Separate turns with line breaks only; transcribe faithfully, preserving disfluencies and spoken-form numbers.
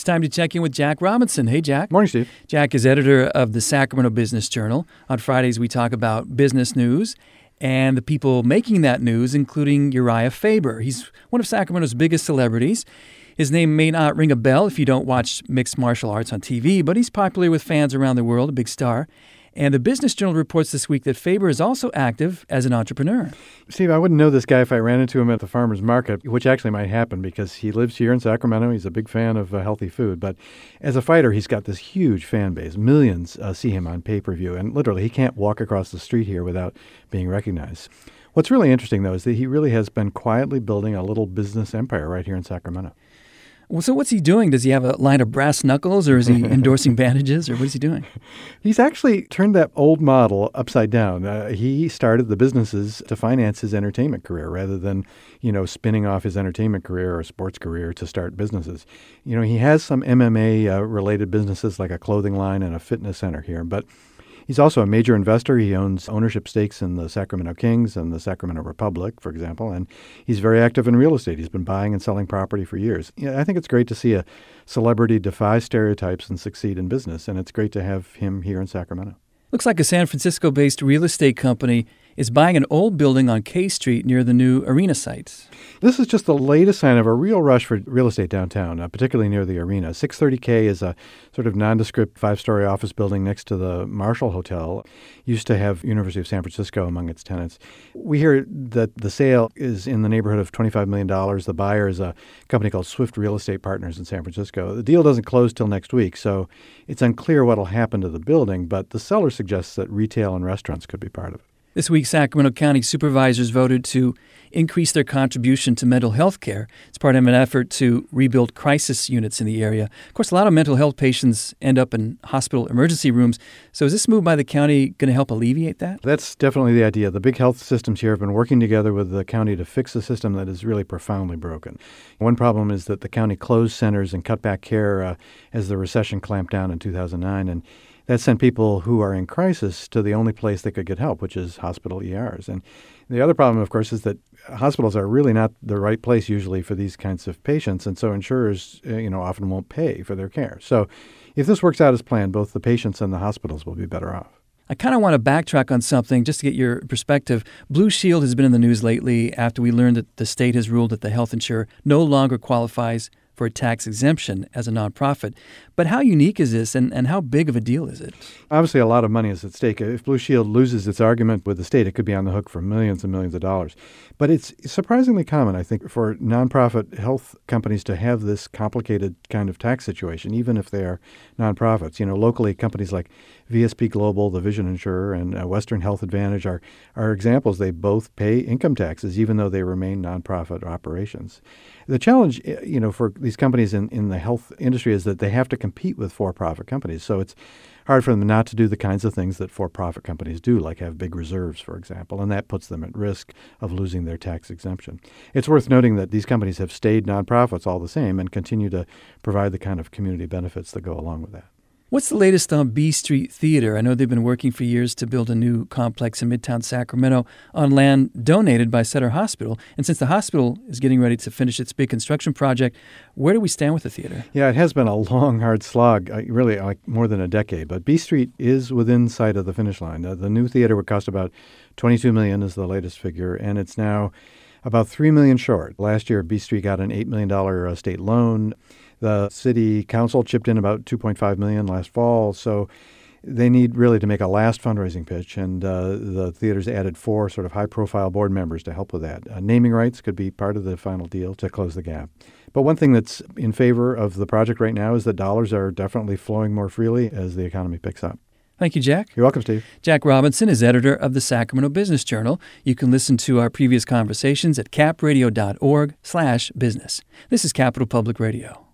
It's time to check in with Jack Robinson. Hey, Jack.
Morning, Steve.
Jack is editor of the Sacramento Business Journal. On Fridays, we talk about business news and the people making that news, including Uriah Faber. He's one of Sacramento's biggest celebrities. His name may not ring a bell if you don't watch mixed martial arts on T V, but he's popular with fans around the world, a big star. And the Business Journal reports this week that Faber is also active as an entrepreneur.
Steve, I wouldn't know this guy if I ran into him at the farmer's market, which actually might happen because he lives here in Sacramento. He's a big fan of uh, healthy food. But as a fighter, he's got this huge fan base. Millions uh, see him on pay-per-view. And literally, he can't walk across the street here without being recognized. What's really interesting, though, is that he really has been quietly building a little business empire right here in Sacramento.
Well, so what's he doing? Does he have a line of brass knuckles, or is he endorsing bandages, or what is he doing?
He's actually turned that old model upside down. Uh, he started the businesses to finance his entertainment career rather than, you know, spinning off his entertainment career or sports career to start businesses. You know, he has some M M A-related uh, businesses like a clothing line and a fitness center here, but he's also a major investor. He owns ownership stakes in the Sacramento Kings and the Sacramento Republic, for example, and he's very active in real estate. He's been buying and selling property for years. Yeah, I think it's great to see a celebrity defy stereotypes and succeed in business, and it's great to have him here in Sacramento.
Looks like a San Francisco-based real estate company is buying an old building on K Street near the new arena site.
This is just the latest sign of a real rush for real estate downtown, uh, particularly near the arena. six thirty K is a sort of nondescript five-story office building next to the Marshall Hotel. Used to have University of San Francisco among its tenants. We hear that the sale is in the neighborhood of twenty-five million dollars. The buyer is a company called Swift Real Estate Partners in San Francisco. The deal doesn't close till next week, so it's unclear what will happen to the building, but the seller suggests that retail and restaurants could be part of it.
This week, Sacramento County supervisors voted to increase their contribution to mental health care. It's part of an effort to rebuild crisis units in the area. Of course, a lot of mental health patients end up in hospital emergency rooms. So is this move by the county going to help alleviate that?
That's definitely the idea. The big health systems here have been working together with the county to fix a system that is really profoundly broken. One problem is that the county closed centers and cut back care uh, as the recession clamped down in two thousand nine, and that sent people who are in crisis to the only place they could get help, which is hospital E Rs. And the other problem, of course, is that hospitals are really not the right place usually for these kinds of patients, and so insurers, uh, you know, often won't pay for their care. So if this works out as planned, both the patients and the hospitals will be better off.
I kind of want to backtrack on something just to get your perspective. Blue Shield has been in the news lately after we learned that the state has ruled that the health insurer no longer qualifies for a tax exemption as a nonprofit. But how unique is this, and, and how big of a deal is it?
Obviously, a lot of money is at stake. If Blue Shield loses its argument with the state, it could be on the hook for millions and millions of dollars. But it's surprisingly common, I think, for nonprofit health companies to have this complicated kind of tax situation, even if they are nonprofits. You know, locally, companies like V S P Global, the Vision Insurer, and uh, Western Health Advantage are, are examples. They both pay income taxes, even though they remain nonprofit operations. The challenge, you know, for these companies in, in the health industry is that they have to compete with for-profit companies. So it's hard for them not to do the kinds of things that for-profit companies do, like have big reserves, for example, and that puts them at risk of losing their tax exemption. It's worth noting that these companies have stayed nonprofits all the same and continue to provide the kind of community benefits that go along with that.
What's the latest on B Street Theater? I know they've been working for years to build a new complex in Midtown Sacramento on land donated by Sutter Hospital. And since the hospital is getting ready to finish its big construction project, where do we stand with the theater?
Yeah, it has been a long, hard slog, uh, really like more than a decade. But B Street is within sight of the finish line. Uh, the new theater would cost about twenty-two million dollars is the latest figure, and it's now about three million dollars short. Last year, B Street got an eight million dollars uh, state loan. The city council chipped in about two point five million dollars last fall, so they need really to make a last fundraising pitch, and uh, the theater's added four sort of high-profile board members to help with that. Uh, naming rights could be part of the final deal to close the gap. But one thing that's in favor of the project right now is that dollars are definitely flowing more freely as the economy picks up.
Thank you, Jack.
You're welcome, Steve.
Jack Robinson is editor of the Sacramento Business Journal. You can listen to our previous conversations at capradio dot org slash business. This is Capital Public Radio.